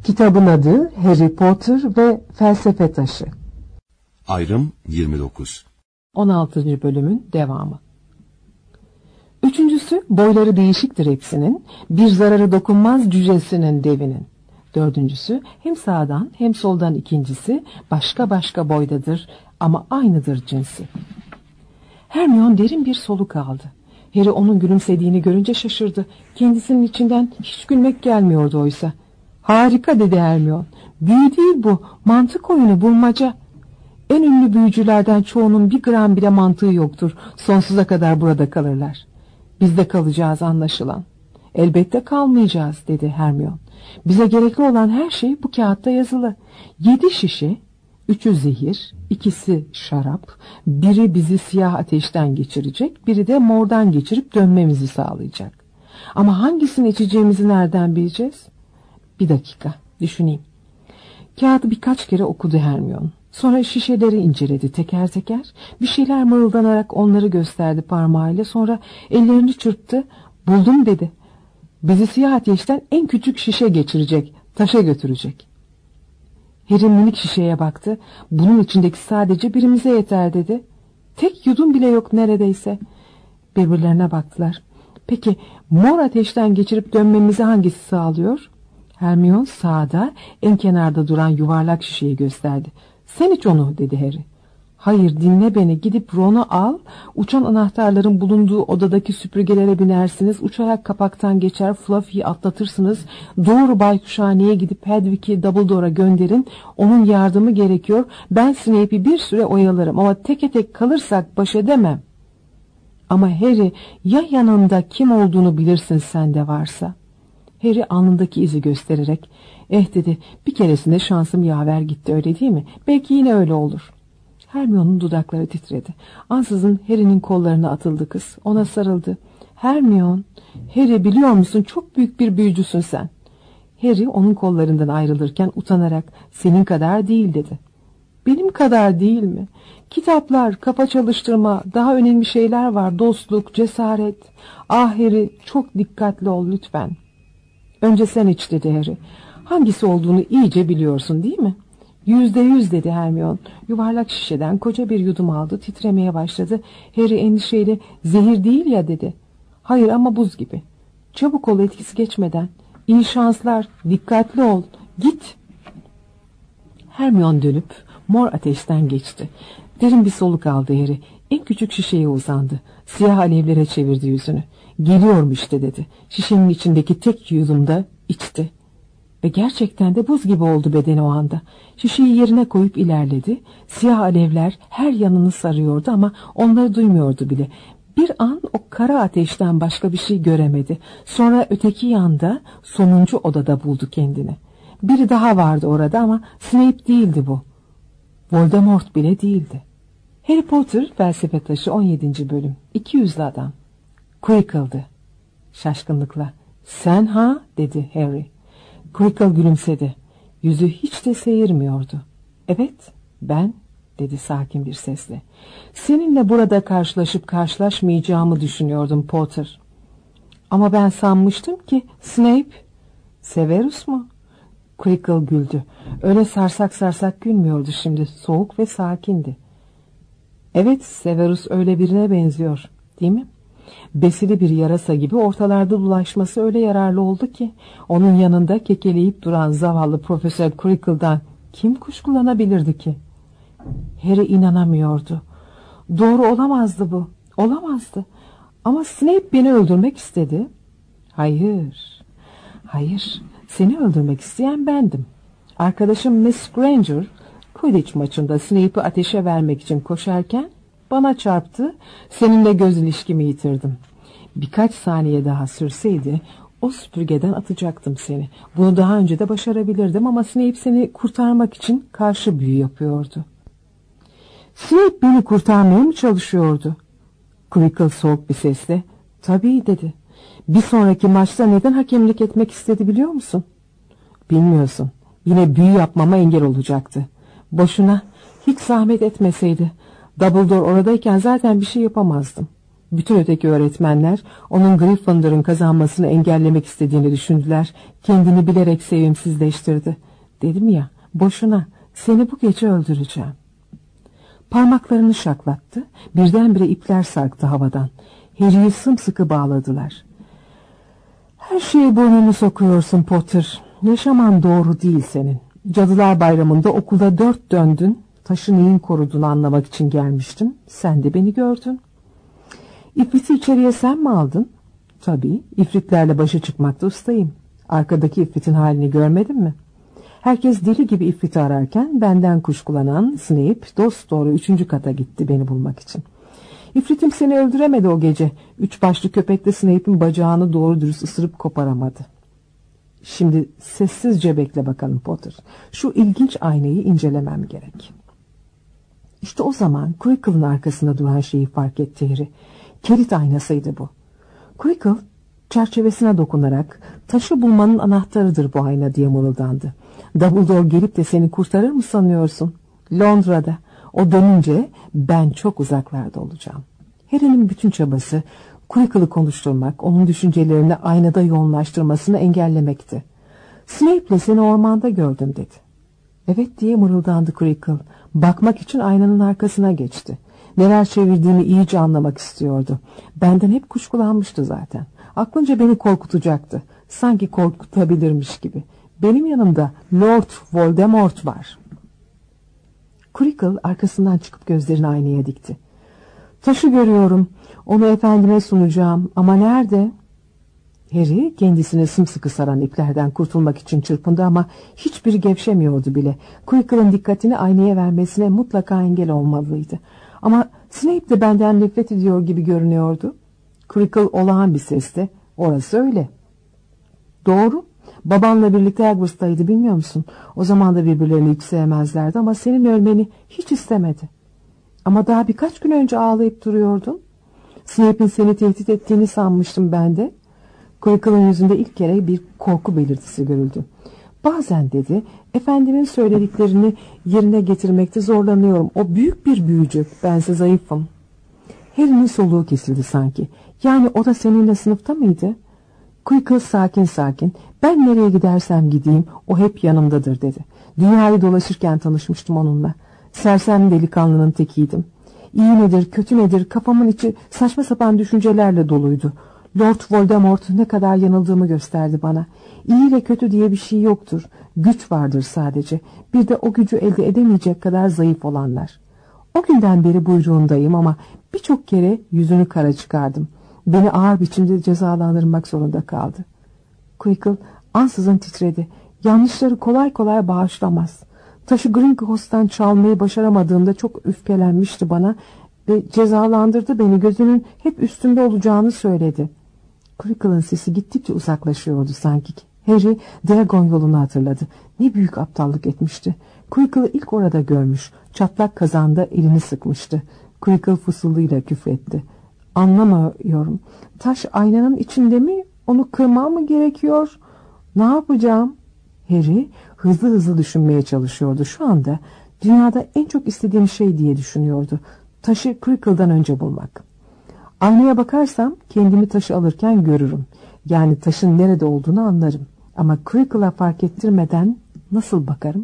Kitabın adı Harry Potter ve Felsefe Taşı. Ayrım 29. 16. bölümün devamı. Üçüncüsü, boyları değişiktir hepsinin, bir zararı dokunmaz cücesinin devinin. Dördüncüsü, hem sağdan hem soldan ikincisi, başka başka boydadır ama aynıdır cinsi. Hermione derin bir soluk aldı. Harry onun gülümsediğini görünce şaşırdı. Kendisinin içinden hiç gülmek gelmiyordu oysa. Harika dedi Hermione. Büyü değil bu, mantık oyunu, bulmaca. En ünlü büyücülerden çoğunun bir gram bile mantığı yoktur. Sonsuza kadar burada kalırlar. Biz de kalacağız anlaşılan. Elbette kalmayacağız dedi Hermione. Bize gerekli olan her şey bu kağıtta yazılı. 7 şişe, 3'ü zehir, 2'si şarap, biri bizi siyah ateşten geçirecek, biri de mordan geçirip dönmemizi sağlayacak. Ama hangisini içeceğimizi nereden bileceğiz? Bir dakika, düşüneyim. Kağıdı birkaç kere okudu Hermione. Sonra şişeleri inceledi teker teker. Bir şeyler mırıldanarak onları gösterdi parmağıyla. Sonra ellerini çırptı. Buldum dedi. Bizi siyah ateşten en küçük şişe geçirecek, taşa götürecek. Harry minik şişeye baktı. Bunun içindeki sadece birimize yeter dedi. Tek yudum bile yok neredeyse. Birbirlerine baktılar. Peki mor ateşten geçirip dönmemizi hangisi sağlıyor? Hermione sağda en kenarda duran yuvarlak şişeyi gösterdi. Sen iç onu dedi Harry. Hayır dinle beni, gidip Ron'u al, uçan anahtarların bulunduğu odadaki süpürgelere binersiniz, uçarak kapaktan geçer, Fluffy'yi atlatırsınız, doğru Baykuşhane'ye gidip Hedwig'i Dumbledore'a gönderin, onun yardımı gerekiyor, ben Snape'i bir süre oyalarım ama teke tek kalırsak baş edemem. Ama Harry, ya yanında kim olduğunu bilirsin sen de varsa. Harry alnındaki izi göstererek, dedi, bir keresinde şansım yaver gitti öyle değil mi? Belki yine öyle olur. Hermione'un dudakları titredi. Ansızın Harry'nin kollarına atıldı kız. Ona sarıldı. Hermione, Harry biliyor musun çok büyük bir büyücüsün sen. Harry onun kollarından ayrılırken utanarak senin kadar değil dedi. Benim kadar değil mi? Kitaplar, kafa çalıştırma, daha önemli şeyler var. Dostluk, cesaret. Ah Harry çok dikkatli ol lütfen. Önce sen iç dedi Harry. Hangisi olduğunu iyice biliyorsun değil mi? %100 dedi Hermione. Yuvarlak şişeden koca bir yudum aldı. Titremeye başladı. Harry endişeyle zehir değil ya dedi. Hayır ama buz gibi. Çabuk ol etkisi geçmeden. İyi şanslar. Dikkatli ol. Git. Hermione dönüp mor ateşten geçti. Derin bir soluk aldı Harry. En küçük şişeye uzandı. Siyah alevlere çevirdi yüzünü. Geliyorum işte dedi. Şişenin içindeki tek yudumda içti. Ve gerçekten de buz gibi oldu bedeni o anda. Şişeyi yerine koyup ilerledi. Siyah alevler her yanını sarıyordu ama onları duymuyordu bile. Bir an o kara ateşten başka bir şey göremedi. Sonra öteki yanda sonuncu odada buldu kendini. Biri daha vardı orada ama Snape değildi bu. Voldemort bile değildi. Harry Potter Felsefe Taşı 17. bölüm. 200'lü adam. Quirrell'dı. Şaşkınlıkla. Sen ha dedi Harry. Quirrell gülümsedi. Yüzü hiç de seyirmiyordu. Evet, ben dedi sakin bir sesle. Seninle burada karşılaşıp karşılaşmayacağımı düşünüyordum Potter. Ama ben sanmıştım ki Snape. Severus mu? Quirrell güldü. Öyle sarsak sarsak gülmüyordu şimdi. Soğuk ve sakindi. Evet, Severus öyle birine benziyor, değil mi? Besili bir yarasa gibi ortalarda dolaşması öyle yararlı oldu ki onun yanında kekeleyip duran zavallı Profesör Quirrell'dan kim kuşkulanabilirdi ki? Harry inanamıyordu. Doğru olamazdı bu. Olamazdı. Ama Snape beni öldürmek istedi. Hayır. Hayır. Seni öldürmek isteyen bendim. Arkadaşım Miss Granger Quidditch maçında Snape'i ateşe vermek için koşarken bana çarptı, seninle göz ilişkimi yitirdim. Birkaç saniye daha sürseydi o süpürgeden atacaktım seni. Bunu daha önce de başarabilirdim ama Snape seni kurtarmak için karşı büyü yapıyordu. Snape beni kurtarmaya mı çalışıyordu? Quirrell soğuk bir sesle, tabii dedi. Bir sonraki maçta neden hakemlik etmek istedi biliyor musun? Bilmiyorsun. Yine büyü yapmama engel olacaktı. Boşuna, hiç zahmet etmeseydi. Dumbledore oradayken zaten bir şey yapamazdım. Bütün öteki öğretmenler onun Gryffindor'un kazanmasını engellemek istediğini düşündüler. Kendini bilerek sevimsizleştirdi. Dedim ya, boşuna, seni bu gece öldüreceğim. Parmaklarını şaklattı. Birdenbire ipler sarktı havadan. Harry'i sımsıkı bağladılar. Her şeye burnunu sokuyorsun Potter. Yaşaman doğru değil senin. Cadılar Bayramı'nda okula 4 döndün. Taşı neyin koruduğunu anlamak için gelmiştim. Sen de beni gördün. İfriti içeriye sen mi aldın? Tabii, ifritlerle başa çıkmakta ustayım. Arkadaki ifritin halini görmedin mi? Herkes deli gibi ifriti ararken benden kuşkulanan Snape dosdoğru 3. kata gitti beni bulmak için. İfritim seni öldüremedi o gece. 3 başlı köpek de Snape'in bacağını doğru dürüst ısırıp koparamadı. Şimdi sessizce bekle bakalım Potter. Şu ilginç aynayı incelemem gerek. İşte o zaman Creakle'ın arkasında duran şeyi fark etti Harry. Kilit aynasıydı bu. Creakle çerçevesine dokunarak taşı bulmanın anahtarıdır bu ayna diye mırıldandı. Dumbledore gelip de seni kurtarır mı sanıyorsun? Londra'da. O dönünce ben çok uzaklarda olacağım. Harry'nin bütün çabası Creakle'ı konuşturmak, onun düşüncelerini aynada yoğunlaştırmasını engellemekti. Snape'le seni ormanda gördüm dedi. Evet diye mırıldandı Creakle. Bakmak için aynanın arkasına geçti. Neler çevirdiğini iyice anlamak istiyordu. Benden hep kuşkulanmıştı zaten. Aklınca beni korkutacaktı. Sanki korkutabilirmiş gibi. Benim yanımda Lord Voldemort var. Creakle arkasından çıkıp gözlerini aynaya dikti. Taşı görüyorum. Onu efendime sunacağım. Ama nerede? Harry kendisine sımsıkı saran iplerden kurtulmak için çırpındı ama hiçbiri gevşemiyordu bile. Creakle'ın dikkatini aynaya vermesine mutlaka engel olmalıydı. Ama Snape de benden nefret ediyor gibi görünüyordu. Creakle olağan bir sesle, orası öyle. Doğru. Babanla birlikte Hogwarts'taydı, bilmiyor musun? O zaman da birbirlerini hiç sevmezlerdi ama senin ölmeni hiç istemedi. Ama daha birkaç gün önce ağlayıp duruyordun. Snape'in seni tehdit ettiğini sanmıştım ben de. Creakle'ın yüzünde ilk kere bir korku belirtisi görüldü. Bazen dedi, efendimin söylediklerini yerine getirmekte zorlanıyorum. O büyük bir büyücü, bense zayıfım. Harry'nin soluğu kesildi sanki. Yani o da seninle sınıfta mıydı? Creakle sakin sakin, ben nereye gidersem gideyim o hep yanımdadır dedi. Dünyayı dolaşırken tanışmıştım onunla. Sersem delikanlının tekiydim. İyi nedir, kötü nedir, kafamın içi saçma sapan düşüncelerle doluydu. Lord Voldemort ne kadar yanıldığımı gösterdi bana. İyi ile kötü diye bir şey yoktur. Güç vardır sadece. Bir de o gücü elde edemeyecek kadar zayıf olanlar. O günden beri buyruğundayım ama birçok kere yüzünü kara çıkardım. Beni ağır biçimde cezalandırmak zorunda kaldı. Creakle ansızın titredi. Yanlışları kolay kolay bağışlamaz. Taşı Gringotts'tan çalmayı başaramadığımda çok öfkelenmişti bana ve cezalandırdı beni, gözünün hep üstünde olacağını söyledi. Creakle'ın sesi gittikçe uzaklaşıyordu sanki. Harry Diagon yolunu hatırladı. Ne büyük aptallık etmişti. Creakle'ı ilk orada görmüş. Çatlak kazanda elini sıkmıştı. Creakle fısıldığıyla küfretti. Anlamıyorum. Taş aynanın içinde mi? Onu kırmam mı gerekiyor? Ne yapacağım? Harry hızlı hızlı düşünmeye çalışıyordu. Şu anda dünyada en çok istediğim şey diye düşünüyordu. Taşı Creakle'dan önce bulmak. Aynaya bakarsam kendimi taşı alırken görürüm. Yani taşın nerede olduğunu anlarım. Ama Creakle'a fark ettirmeden nasıl bakarım?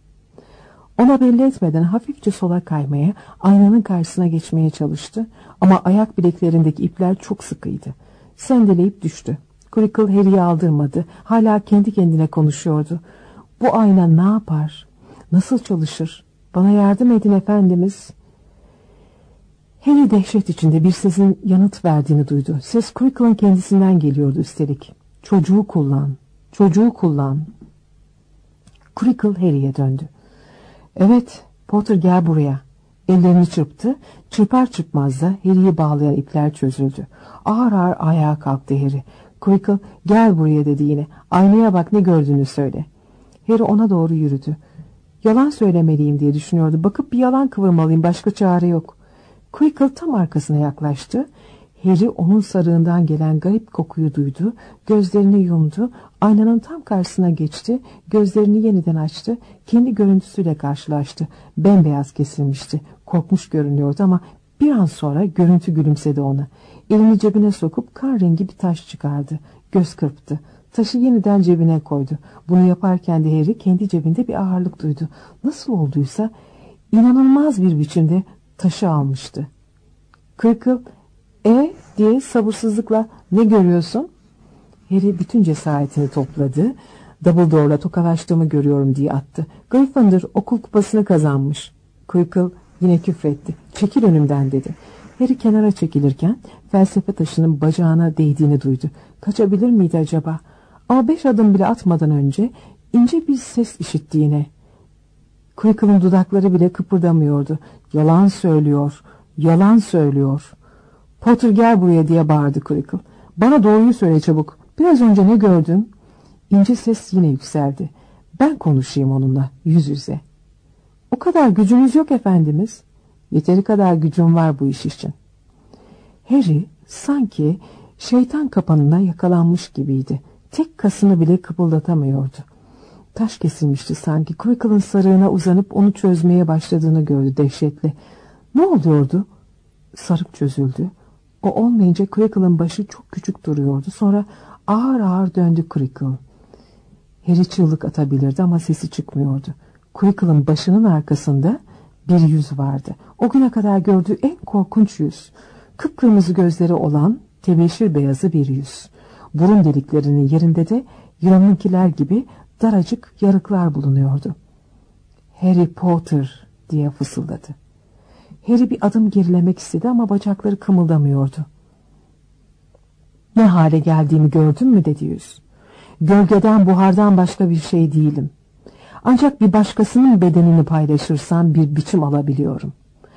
Ona belli etmeden hafifçe sola kaymaya, aynanın karşısına geçmeye çalıştı. Ama ayak bileklerindeki ipler çok sıkıydı. Sendeleyip düştü. Creakle Harry'i aldırmadı. Hala kendi kendine konuşuyordu. Bu ayna ne yapar? Nasıl çalışır? Bana yardım edin efendimiz. Harry dehşet içinde bir sesin yanıt verdiğini duydu. Ses Creakle'ın kendisinden geliyordu üstelik. Çocuğu kullan, çocuğu kullan. Creakle Harry'e döndü. Evet, Potter gel buraya. Ellerini çırptı. Çırpar çırpmaz da Harry'i bağlayan ipler çözüldü. Ağır ağır ayağa kalktı Harry. Creakle gel buraya dedi yine. Aynaya bak, ne gördüğünü söyle. Harry ona doğru yürüdü. Yalan söylemeliyim diye düşünüyordu. Bakıp bir yalan kıvırmalıyım, başka çare yok. Creakle tam arkasına yaklaştı. Harry onun sarığından gelen garip kokuyu duydu. Gözlerini yumdu. Aynanın tam karşısına geçti. Gözlerini yeniden açtı. Kendi görüntüsüyle karşılaştı. Bembeyaz kesilmişti. Korkmuş görünüyordu ama Bir an sonra görüntü gülümsedi ona. Elini cebine sokup kan rengi bir taş çıkardı. Göz kırptı. Taşı yeniden cebine koydu. Bunu yaparken de Harry kendi cebinde bir ağırlık duydu. Nasıl olduysa inanılmaz bir biçimde taşı almıştı. Crickle, diye sabırsızlıkla ne görüyorsun? Harry bütün cesaretini topladı. Dumbledore'la tokalaştığımı görüyorum diye attı. Gryffindor okul kupasını kazanmış. Crickle yine küfretti. Çekil önümden dedi. Harry kenara çekilirken felsefe taşının bacağına değdiğini duydu. Kaçabilir miydi acaba? Ama 5 adım bile atmadan önce ince bir ses işitti yine. Crickle'ın dudakları bile kıpırdamıyordu. Yalan söylüyor, yalan söylüyor. Potter gel buraya diye bağırdı Crickle. Bana doğruyu söyle çabuk. Biraz önce ne gördün? İnce ses yine yükseldi. Ben konuşayım onunla yüz yüze. O kadar gücünüz yok efendimiz. Yeteri kadar gücüm var bu iş için. Harry sanki şeytan kapanına yakalanmış gibiydi. Tek kasını bile kıpıldatamıyordu. Taş kesilmişti sanki. Crickle'ın sarığına uzanıp onu çözmeye başladığını gördü dehşetle. Ne oluyordu? Sarık çözüldü. O olmayınca Crickle'ın başı çok küçük duruyordu. Sonra ağır ağır döndü Crickle. Harry çığlık atabilirdi ama sesi çıkmıyordu. Crickle'ın başının arkasında bir yüz vardı. O güne kadar gördüğü en korkunç yüz. Kıpkırmızı gözleri olan tebeşir beyazı bir yüz. Burun deliklerinin yerinde de yılanınkiler gibi daracık yarıklar bulunuyordu. Harry Potter diye fısıldadı. Harry bir adım gerilemek istedi ama bacakları kımıldamıyordu. Ne hale geldiğimi gördün mü dedi yüz. Gölgeden, buhardan başka bir şey değilim. Ancak bir başkasının bedenini paylaşırsam bir biçim alabiliyorum.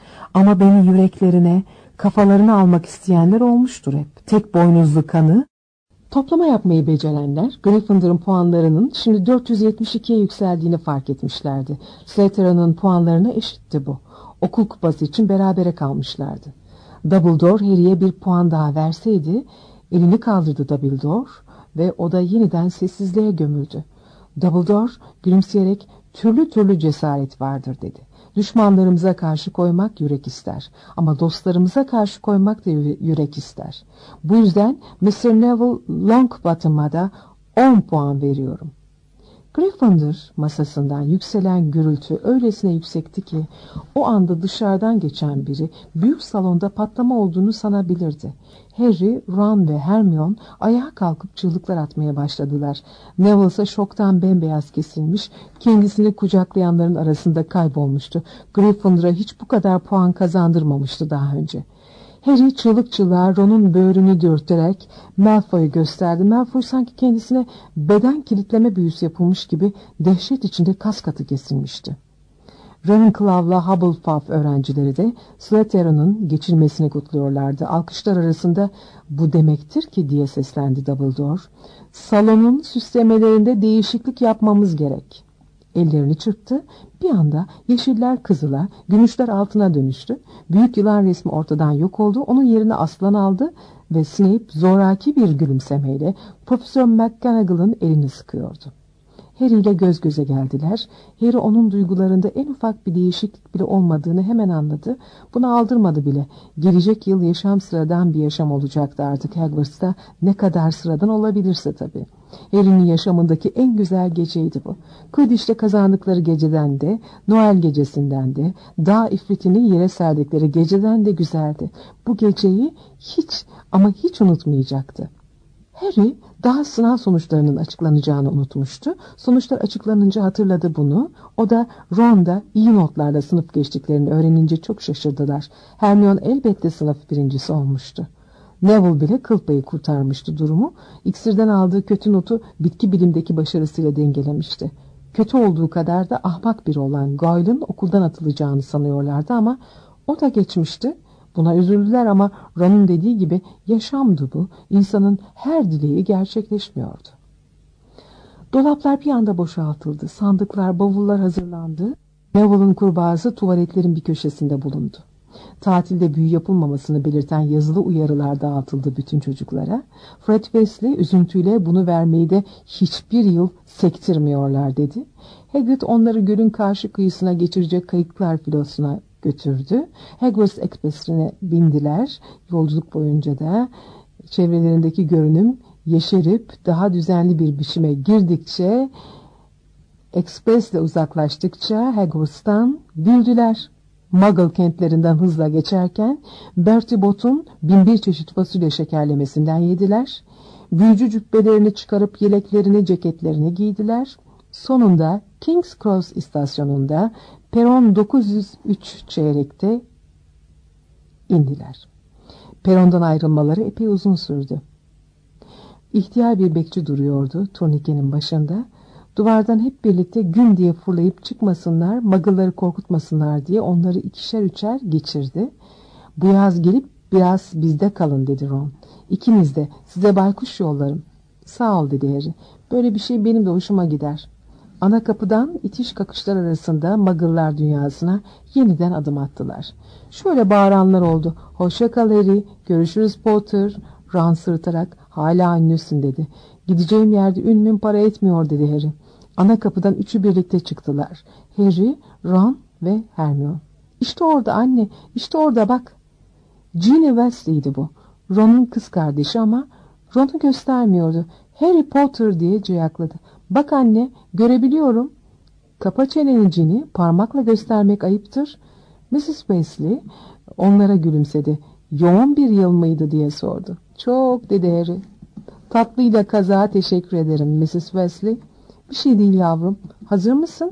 Ama beni yüreklerine, kafalarına almak isteyenler olmuştur hep. Tek boynuzlu kanı toplama yapmayı becerenler Gryffindor'un puanlarının şimdi 472'ye yükseldiğini fark etmişlerdi. Slytherin'in puanlarına eşitti bu. Okul kupası için berabere kalmışlardı. Dumbledore Harry'e bir puan daha verseydi, elini kaldırdı Dumbledore ve o da yeniden sessizliğe gömüldü. Dumbledore gülümseyerek türlü türlü cesaret vardır dedi. Düşmanlarımıza karşı koymak yürek ister ama dostlarımıza karşı koymak da yürek ister. Bu yüzden Mr. Neville Longbottom'a da 10 puan veriyorum. Gryffindor masasından yükselen gürültü öylesine yüksekti ki o anda dışarıdan geçen biri büyük salonda patlama olduğunu sanabilirdi. Harry, Ron ve Hermione ayağa kalkıp çığlıklar atmaya başladılar. Neville ise şoktan bembeyaz kesilmiş, kendisini kucaklayanların arasında kaybolmuştu. Gryffindor'a hiç bu kadar puan kazandırmamıştı daha önce. Harry çığlık çığlığa Ron'un böğrünü dürterek Malfoy'u gösterdi. Malfoy sanki kendisine beden kilitleme büyüsü yapılmış gibi dehşet içinde kas katı kesilmişti. Ravenclaw'la Hufflepuff öğrencileri de Slytherin'in geçilmesini kutluyorlardı. Alkışlar arasında bu demektir ki diye seslendi Dumbledore. Salonun süslemelerinde değişiklik yapmamız gerek. Ellerini çırptı. Bir anda yeşiller kızıla, gümüşler altına dönüştü. Büyük yılan resmi ortadan yok oldu. Onun yerine aslan aldı ve Snape zoraki bir gülümsemeyle Profesör McGonagall'ın elini sıkıyordu. Harry ile göz göze geldiler. Harry onun duygularında en ufak bir değişiklik bile olmadığını hemen anladı. Buna aldırmadı bile. Gelecek yıl yaşam sıradan bir yaşam olacaktı artık Hogwarts'ta. Ne kadar sıradan olabilirse tabii. Harry'nin yaşamındaki en güzel geceydi bu. Quidditch'te kazandıkları geceden de, Noel gecesinden de, dağ ifritini yere serdikleri geceden de güzeldi. Bu geceyi hiç ama hiç unutmayacaktı. Harry daha sınav sonuçlarının açıklanacağını unutmuştu. Sonuçlar açıklanınca hatırladı bunu. O da Ron da iyi notlarla sınıf geçtiklerini öğrenince çok şaşırdılar. Hermione elbette sınıf birincisi olmuştu. Neville bile kıl payı kurtarmıştı durumu. İksirden aldığı kötü notu bitki bilimdeki başarısıyla dengelemişti. Kötü olduğu kadar da ahmak biri olan Goyle'ın okuldan atılacağını sanıyorlardı ama o da geçmişti. Buna üzüldüler ama Ron'un dediği gibi yaşamdı bu. İnsanın her dileği gerçekleşmiyordu. Dolaplar bir anda boşaltıldı. Sandıklar, bavullar hazırlandı. Neville'ın kurbağası tuvaletlerin bir köşesinde bulundu. Tatilde büyü yapılmamasını belirten yazılı uyarılar dağıtıldı bütün çocuklara. Fred Weasley üzüntüyle bunu vermeyi de hiçbir yıl sektirmiyorlar dedi. Hagrid onları gölün karşı kıyısına geçirecek kayıklar filosuna götürdü. Hogwarts Ekspresi'ne bindiler. Yolculuk boyunca da çevrelerindeki görünüm yeşerip daha düzenli bir biçime girdikçe, ekspresle uzaklaştıkça Hogwarts'tan güldüler. Muggle kentlerinden hızla geçerken Bertie Bott'un 1001 çeşit fasulye şekerlemesinden yediler. Büyücü cübbelerini çıkarıp yeleklerini, ceketlerini giydiler. Sonunda King's Cross istasyonunda peron 903 çeyrekte indiler. Perondan ayrılmaları epey uzun sürdü. İhtiyar bir bekçi duruyordu turnikenin başında. Duvardan hep birlikte gün diye fırlayıp çıkmasınlar, Muggle'ları korkutmasınlar diye onları ikişer üçer geçirdi. Bu yaz gelip biraz bizde kalın dedi Ron. İkiniz de, size baykuş yollarım. Sağ ol dedi Harry. Böyle bir şey benim de hoşuma gider. Ana kapıdan itiş kakışlar arasında Muggle'lar dünyasına yeniden adım attılar. Şöyle bağıranlar oldu. Hoşça kal Harry, görüşürüz Potter. Ron sırıtarak, hala ünlüsün dedi. Gideceğim yerde ünlüm para etmiyor dedi Harry. Ana kapıdan üçü birlikte çıktılar. Harry, Ron ve Hermione. İşte orada anne, işte orada bak. Ginny Weasley'di bu. Ron'un kız kardeşi ama Ron'u göstermiyordu. Harry Potter diye ciyakladı. Bak anne, görebiliyorum. Kapa çeneni Ginny, parmakla göstermek ayıptır. Mrs. Weasley onlara gülümsedi. Yoğun bir yıl mıydı diye sordu. Çok dedi Harry. Tatlıyla kazağa teşekkür ederim Mrs. Weasley. Bir şey değil yavrum. Hazır mısın?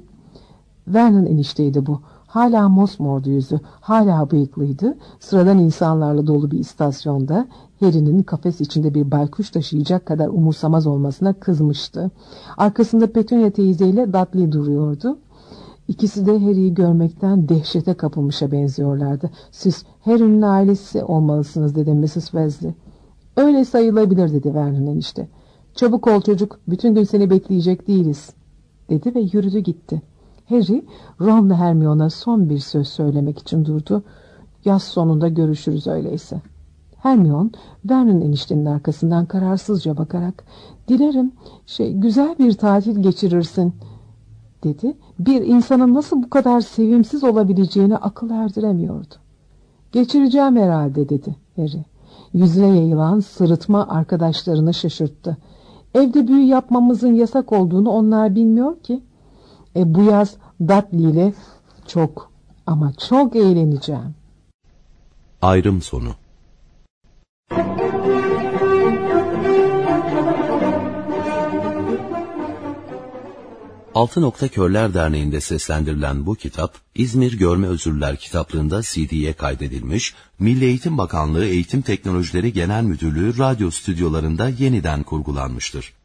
Vernon enişteydi bu. Hala mosmordu yüzü. Hala bıyıklıydı. Sıradan insanlarla dolu bir istasyonda Harry'nin kafes içinde bir baykuş taşıyacak kadar umursamaz olmasına kızmıştı. Arkasında Petunia teyzeyle Dudley duruyordu. İkisi de Harry'i görmekten dehşete kapılmışa benziyorlardı. Siz Harry'nin ailesi olmalısınız dedi Mrs. Weasley. Öyle sayılabilir dedi Vernon enişte. Çabuk ol çocuk, bütün gün seni bekleyecek değiliz dedi ve yürüdü gitti. Harry, Ron ve Hermione'a son bir söz söylemek için durdu. Yaz sonunda görüşürüz öyleyse. Hermione, Vernon eniştenin arkasından kararsızca bakarak, dilerim güzel bir tatil geçirirsin dedi. Bir insanın nasıl bu kadar sevimsiz olabileceğine akıl erdiremiyordu. Geçireceğim herhalde dedi Harry. Yüzüne yayılan sırıtma arkadaşlarını şaşırttı. Evde büyü yapmamızın yasak olduğunu onlar bilmiyor ki. Bu yaz Dudley ile çok ama çok eğleneceğim. Ayrım sonu. Altı Nokta Körler Derneği'nde seslendirilen bu kitap, İzmir Görme Özürler kitaplığında CD'ye kaydedilmiş, Milli Eğitim Bakanlığı Eğitim Teknolojileri Genel Müdürlüğü radyo stüdyolarında yeniden kurgulanmıştır.